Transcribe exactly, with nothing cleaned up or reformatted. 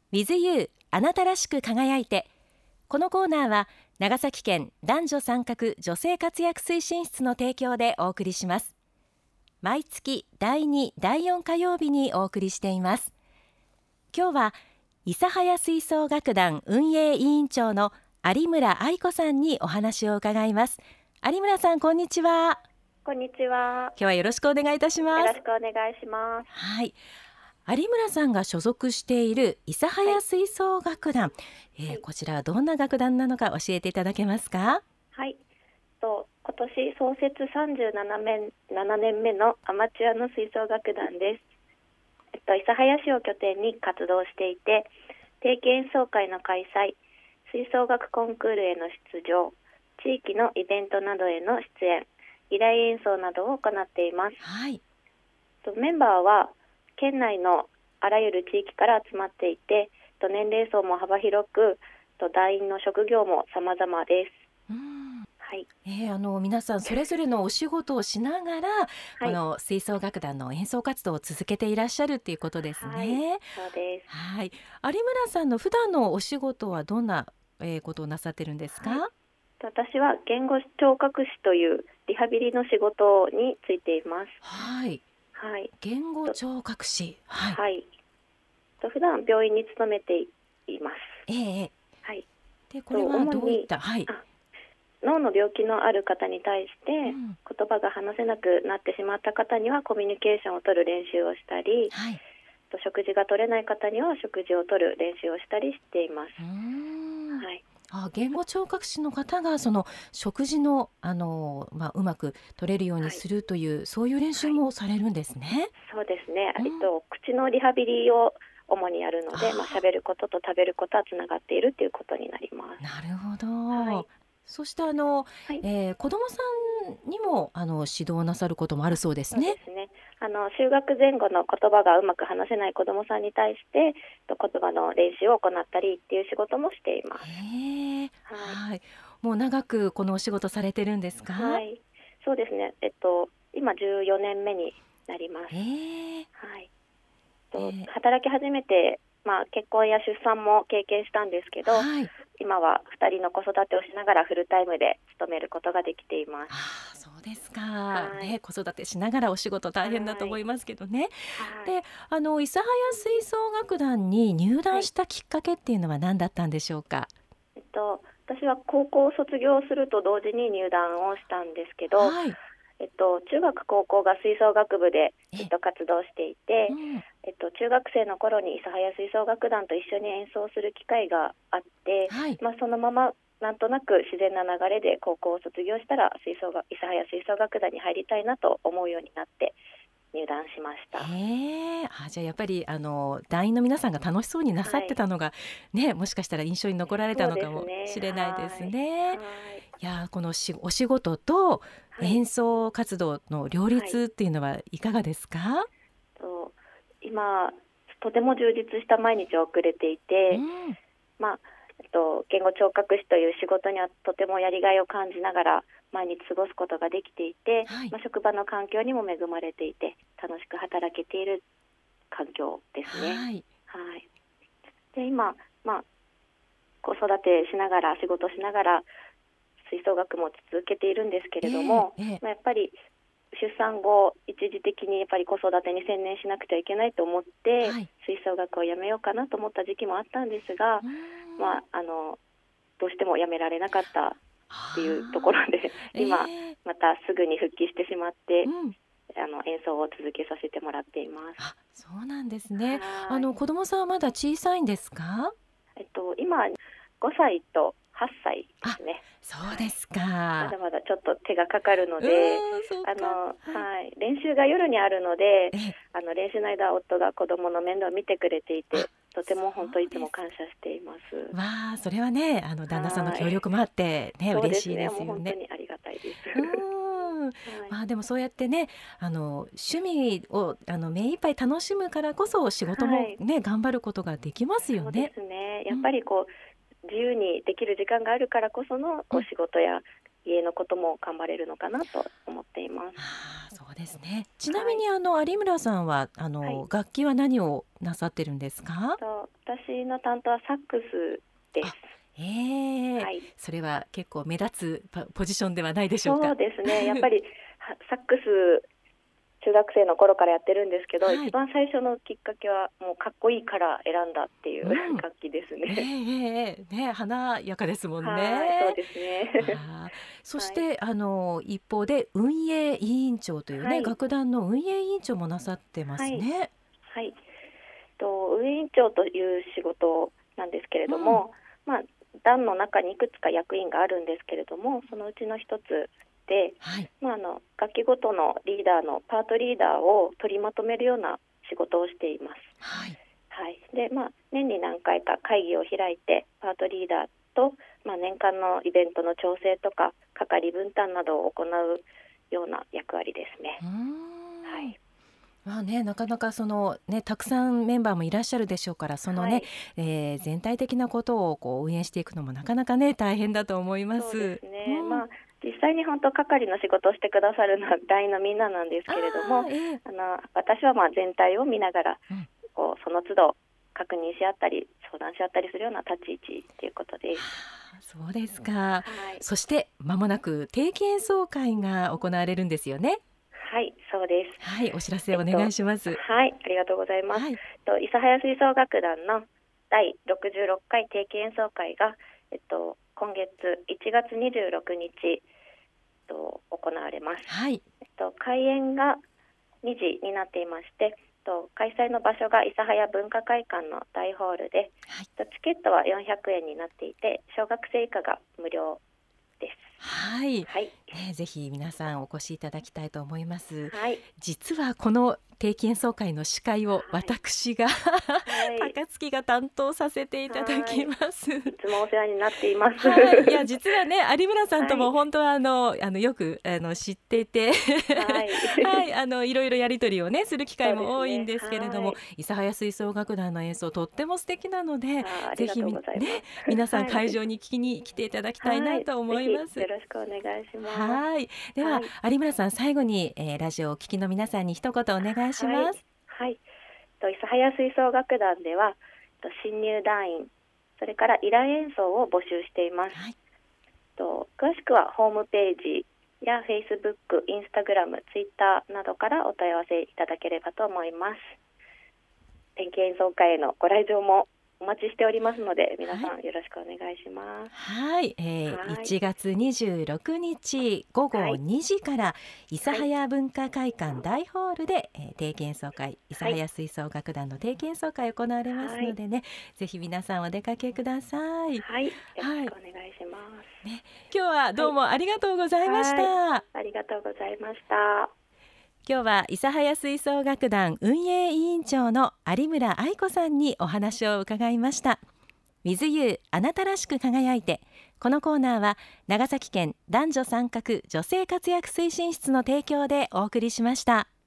With You あなたらしく輝いて。このコーナーは長崎県男女参画女性活躍推進室の提供でお送りします。毎月だいに、だいよん火曜日にお送りしています。今日は諫早吹奏楽団運営委員長の有村愛子さんにお話を伺います。有村さん、こんにちは。 こんにちは。 今日はよろしくお願いいたします。 よろしくお願いします。 はい、有村さんが所属している諫早吹奏楽団、はいえー、こちらはどんな楽団なのか教えていただけますか？ はい、と今年創設さんじゅうななねんめのアマチュアの吹奏楽団です。えっと、諫早市を拠点に活動していて、定期演奏会の開催、吹奏楽コンクールへの出場、地域のイベントなどへの出演、依頼演奏などを行っています。 はい、 とメンバーは県内のあらゆる地域から集まっていて、と年齢層も幅広く、と団員の職業も様々です。 うんはいえー、あの皆さんそれぞれのお仕事をしながら、はい、この吹奏楽団の演奏活動を続けていらっしゃるっていうことですね。 はい、そうです。 はい、有村さんの普段のお仕事はどんな、えー、ことをなさってるんですか？ はい、私は言語聴覚士というリハビリの仕事についています。 はい、 はい、 言語聴覚士、はいはい、と普段病院に勤めています。 えーはい、 でこれはどういった、はい、 脳の病気のある方に対して、 うん、 言葉が話せなくなってしまった方にはコミュニケーションを取る練習をしたり、 はい、 と食事が取れない方には食事を取る練習をしたりしています。 うーん、 はい、 あ言語聴覚士の方がその食事の、あの、まあ、うまく取れるようにするという、はい、そういう練習もされるんですね。はい、 そうですね、 うん、 えっと、口のリハビリを主にやるので、まあ、喋ることと食べることはつながっているということになります。 なるほど、 はい、 そしてあの、はいえー、子どもさんにもあの指導なさることもあるそうですね。 そうですね、あの就学前後の言葉がうまく話せない子どもさんに対して言葉の練習を行ったりっていう仕事もしています。 へー、 はい、 はい、もう長くこのお仕事されてるんですか？ はい、そうですね、えっと、今じゅうよねんめになります。 へー、 はいと働き始めて、まあ、結婚や出産も経験したんですけど、 はい、 今はふたりの子育てをしながらフルタイムで勤めることができています。 あそうですか、 はいね、子育てしながらお仕事大変だと思いますけどね。 はい、 であの諫早吹奏楽団に入団したきっかけっていうのは何だったんでしょうか？ えっと、私は高校を卒業すると同時に入団をしたんですけど、 はいえっと、中学高校が吹奏楽部でずっと活動していて、 うん、 えっと、中学生の頃に諫早吹奏楽団と一緒に演奏する機会があって、 はいまあ、そのままなんとなく自然な流れで高校を卒業したら吹奏楽諫早吹奏楽団に入りたいなと思うようになって入団しました。 へあじゃあやっぱりあの団員の皆さんが楽しそうになさってたのが、はいね、もしかしたら印象に残られたのかもしれないですね。はい、いやこのしお仕事と演奏活動の両立っていうのはいかがですか？はい、 と今とても充実した毎日を送れていて、 うんまあえっと、言語聴覚士という仕事にはとてもやりがいを感じながら毎日過ごすことができていて、はいまあ、職場の環境にも恵まれていて楽しく働けている環境ですね。 はいはい、で今、まあ、子育てしながら仕事しながら吹奏楽も続けているんですけれども、えーえーまあ、やっぱり出産後一時的にやっぱり子育てに専念しなくてはいけないと思って、はい、吹奏楽をやめようかなと思った時期もあったんですが、まあ、あのどうしてもやめられなかったっていうところで今、えー、またすぐに復帰してしまって、うん、あの演奏を続けさせてもらっています。 あ、そうなんですね。あの子供さんはまだ小さいんですか？ えっと、今ごさいとはっさいですね。 そうですか、 はい、まだまだちょっと手がかかるので、あの、はい、練習が夜にあるので、あの練習の間夫が子供の面倒を見てくれていて、とても本当いつも感謝しています。 わあ、それはね、あの旦那さんの協力もあってね、嬉しいですよね。 もう本当にありがたいです。 うん、はい、まあでもそうやってね、あの趣味をあの目いっぱい楽しむからこそ仕事もね、はい、頑張ることができますよね。 そうですね。やっぱりこう、うん、自由にできる時間があるからこそのこう仕事や家のことも頑張れるのかなと思っています。はあ、そうですね。ちなみに、はい、あの有村さんはあの、はい、楽器は何をなさってるんですか？ 私の担当はサックスです。 えーはい、それは結構目立つポジションではないでしょうか？ そうですね、やっぱりサックス中学生の頃からやってるんですけど、はい、一番最初のきっかけはもうかっこいいから選んだっていう、うん、楽器ですね。 えー、ね、華やかですもんね。 はい、そうですね。 そして、はい、あの一方で運営委員長というね、はい、楽団の運営委員長もなさってますね。 はい、はい、と運営委員長という仕事なんですけれども、うん、まあ団の中にいくつか役員があるんですけれども、そのうちの一つで、はい、まあ、あの楽器ごとのリーダーのパートリーダーを取りまとめるような仕事をしています。はいはい、でまあ、年に何回か会議を開いてパートリーダーと、まあ、年間のイベントの調整とか係分担などを行うような役割ですね。はい、 まあね、なかなかその、ね、たくさんメンバーもいらっしゃるでしょうから、そのね、はい、えー、全体的なことをこう運営していくのもなかなかね大変だと思います。 そうですね、うん、まあ実際に本当係の仕事をしてくださるのは団員のみんななんですけれども、あ、えー、あの私はまあ全体を見ながら、うん、こうその都度確認し合ったり相談し合ったりするような立ち位置ということです。 そうですか、はい、そして間もなく定期演奏会が行われるんですよね。 はい、そうです。 はい、お知らせお願いします。 えっと、はい、ありがとうございます。はい、と諫早吹奏楽団のだいろくじゅうろっかい定期演奏会が、えっと、今月いちがつにじゅうろくにち、えっと、行われます。はい、えっと、開演がにじになっていまして、えっと、開催の場所が諫早文化会館の大ホールで、はい、えっと、チケットはよんひゃくえんになっていて、小学生以下が無料です。 はい、はい、ね、ぜひ皆さんお越しいただきたいと思います。はい、実はこの定期演奏会の司会を私が、はい、高槻が担当させていただきます。 いつもお世話になっています。 はい、いや実はね有村さんとも本当はあの、はい、あのよくあの知っていて、はいはい、あのいろいろやり取りをねする機会も多いんですけれども、諫早吹奏楽団の演奏とっても素敵なので、ぜひね皆さん会場に聞きに来ていただきたいなと思います。 はい、よろしくお願いします。 はい、では、はい、有村さん最後に、えー、ラジオをお聞きの皆さんに一言お願いします。 はい、諫早吹奏楽団では新入団員それから依頼演奏を募集しています。はい、と詳しくはホームページや Facebook、Instagram、Twitter などからお問い合わせいただければと思います。定期演奏会へのご来場もお待ちしておりますので皆さんよろしくお願いします。 はい、えーはい、いちがつにじゅうろくにちごごにじから諫早文化会館大ホールで、えー、定期演奏会諫早吹奏楽団の定期演奏会行われますのでね、はい、ぜひ皆さんお出かけください。 はい、よろしくお願いします。 ね、今日はどうもありがとうございました。はい、 ありがとうございました。 今日は諫早吹奏楽団運営委員長の有村愛子さんにお話を伺いました。 With You あなたらしく輝いて。このコーナーは長崎県男女参画女性活躍推進室の提供でお送りしました。